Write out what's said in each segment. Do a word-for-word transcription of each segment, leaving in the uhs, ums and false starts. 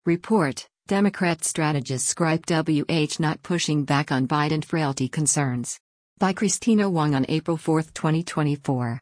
Report: Democrat strategist gripe W H not pushing back on Biden frailty concerns. By Christina Wong on April fourth, twenty twenty-four.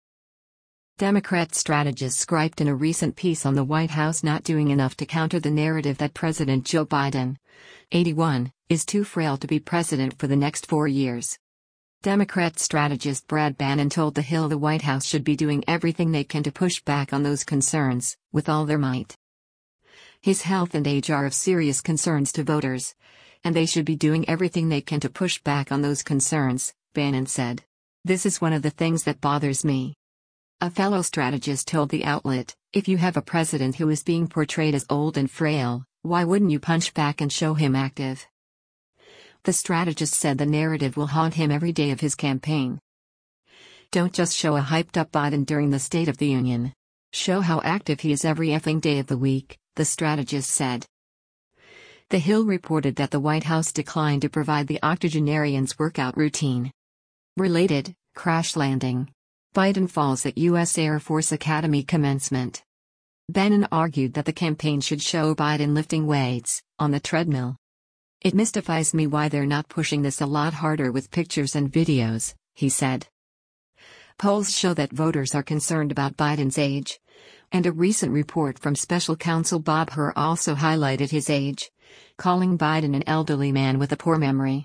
Democrat strategists griped in a recent piece on the White House not doing enough to counter the narrative that President Joe Biden, eighty-one, is too frail to be president for the next four years. Democrat strategist Brad Bannon told The Hill the White House should be doing everything they can to push back on those concerns, with all their might. His health and age are of serious concerns to voters, and they should be doing everything they can to push back on those concerns, Bannon said. This is one of the things that bothers me. A fellow strategist told the outlet, if you have a president who is being portrayed as old and frail, why wouldn't you punch back and show him active? The strategist said the narrative will haunt him every day of his campaign. Don't just show a hyped-up Biden during the State of the Union. Show how active he is every effing day of the week, the strategist said. The Hill reported that the White House declined to provide the octogenarian's workout routine. Related: crash landing. Biden falls at U S Air Force Academy commencement. Bannon argued that the campaign should show Biden lifting weights on the treadmill. It mystifies me why they're not pushing this a lot harder with pictures and videos, he said. Polls show that voters are concerned about Biden's age, and a recent report from special counsel Bob Hur also highlighted his age, calling Biden an elderly man with a poor memory.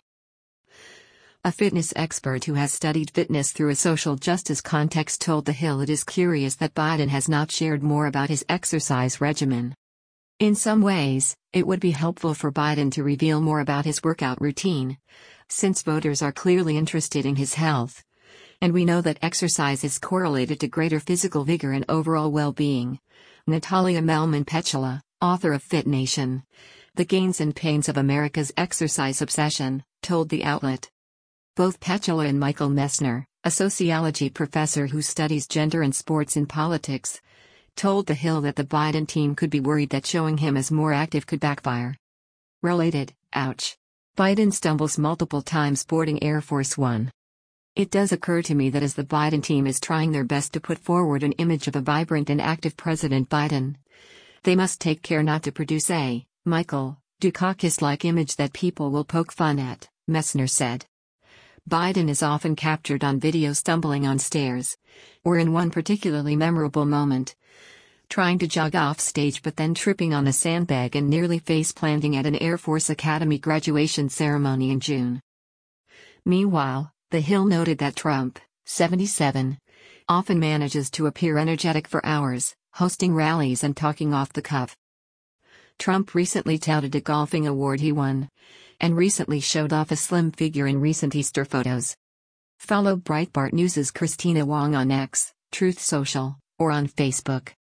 A fitness expert who has studied fitness through a social justice context told The Hill it is curious that Biden has not shared more about his exercise regimen. In some ways, it would be helpful for Biden to reveal more about his workout routine, since voters are clearly interested in his health. And we know that exercise is correlated to greater physical vigor and overall well-being. Natalia Melman-Petula, author of Fit Nation: The Gains and Pains of America's Exercise Obsession, told the outlet. Both Petula and Michael Messner, a sociology professor who studies gender and sports in politics, told The Hill that the Biden team could be worried that showing him as more active could backfire. Related: ouch. Biden stumbles multiple times boarding Air Force One. It does occur to me that as the Biden team is trying their best to put forward an image of a vibrant and active President Biden, they must take care not to produce a Michael Dukakis-like image that people will poke fun at, Messner said. Biden is often captured on video stumbling on stairs, or in one particularly memorable moment, trying to jog off stage but then tripping on a sandbag and nearly face-planting at an Air Force Academy graduation ceremony in June. Meanwhile, The Hill noted that Trump, seventy-seven, often manages to appear energetic for hours, hosting rallies and talking off the cuff. Trump recently touted a golfing award he won, and recently showed off a slim figure in recent Easter photos. Follow Breitbart News' Christina Wong on X, Truth Social, or on Facebook.